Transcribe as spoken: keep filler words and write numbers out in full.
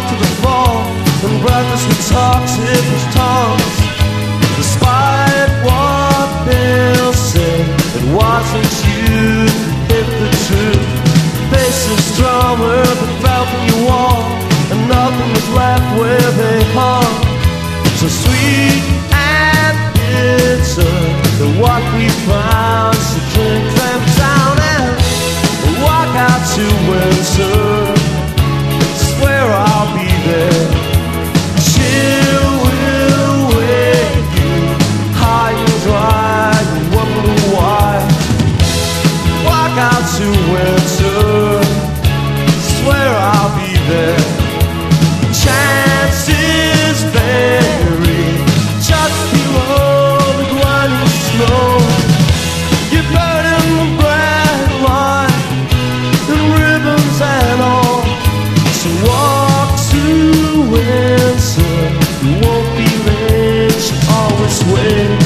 walk to the fall, and breakfast with toxic tongues. Despite what they'll say, it wasn't you who hit the truth. Faces stronger that fell from your wall, and nothing was left where they hung. So sweet and bitter, that what we found, so drink them down and walk out to winter. Swear I'll be there. Chill will wake you high and dry. You wonder why. Walk out to winter. Swear I'll be there. Chances vary just below the grinding snow. You're burning the bright line and ribbons and all. So walk to winter. You won't be late. You always wait.